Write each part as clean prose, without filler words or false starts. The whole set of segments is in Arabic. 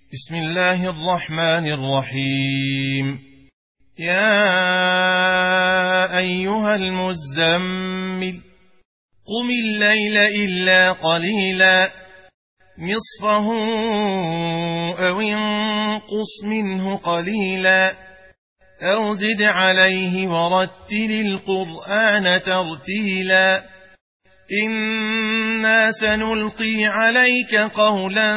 بسم الله الرحمن الرحيم. يا أيها المزمل قم الليل إلا قليلا نصفه أو انقص منه قليلا أو زد عليه ورتل القرآن ترتيلا إنا سنلقي عليك قولا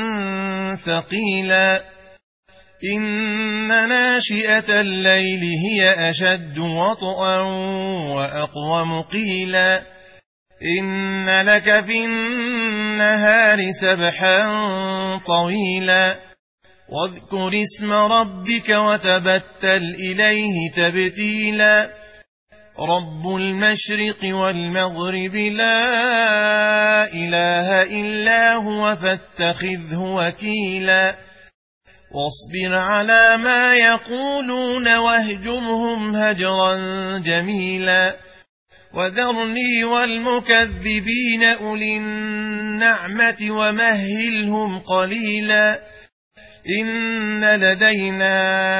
ثقيلا إن ناشئة الليل هي أشد وطئا وأقوم قيلا إن لك في النهار سبحا طويلا واذكر اسم ربك وتبتل إليه تبتيلا رب المشرق والمغرب لا إله إلا هو فاتخذه وكيلا واصبر على ما يقولون واهجرهم هجرا جميلا وذرني والمكذبين أولي النعمة ومهلهم قليلا إن لدينا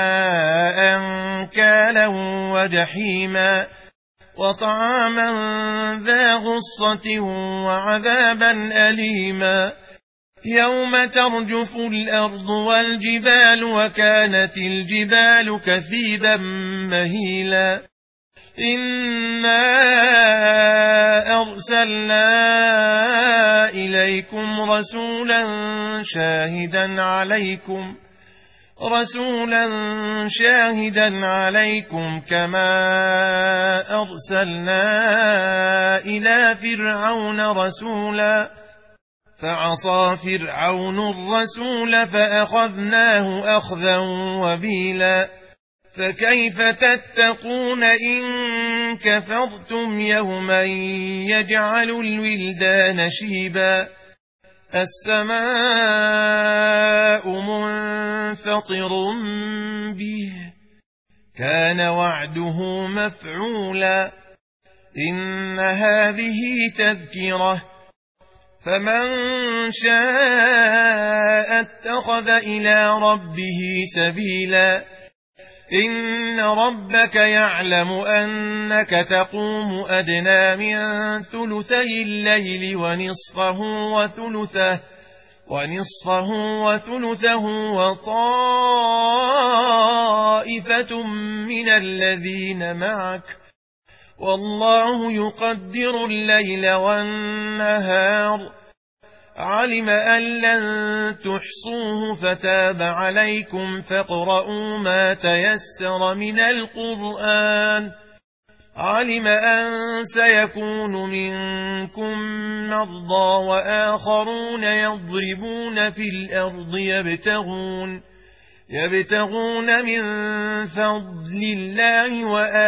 أنكالا وجحيما وطعاما ذا غصة وعذابا أليما يوم ترجف الأرض والجبال وكانت الجبال كثيبا مهيلا إنا أرسلنا إليكم رسولا شاهدا عليكم كما أرسلنا إلى فرعون رسولا فعصى فرعون الرسول فأخذناه أخذا وبيلا فكيف تتقون إن كفرتم يوما يجعل الولدان شيبا السماء منفطر به كان وعده مفعولا إن هذه تذكرة فمن شاء اتخذ إلى ربه سبيلا إن ربك يعلم أنك تقوم أدنى من ثلثي الليل ونصفه وثلثه وطائفة من الذين معك والله يقدر الليل والنهار علم أن لن تحصوه فتاب عليكم فاقرؤوا ما تيسر من القرآن علم أن سيكون منكم مرضى وآخرون يضربون في الأرض يبتغون من فضل الله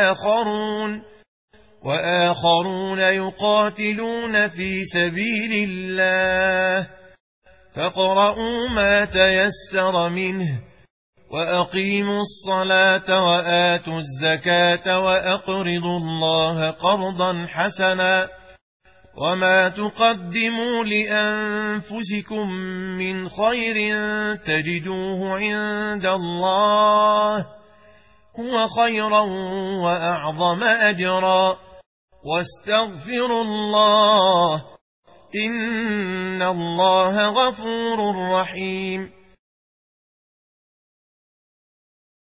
وآخرون يقاتلون في سبيل الله فاقرؤوا ما تيسر منه وأقيموا الصلاة وآتوا الزكاة وأقرضوا الله قرضا حسنا وما تقدموا لأنفسكم من خير تجدوه عند الله هو خيرا وأعظم أجرا واستغفروا الله إن الله غفور رحيم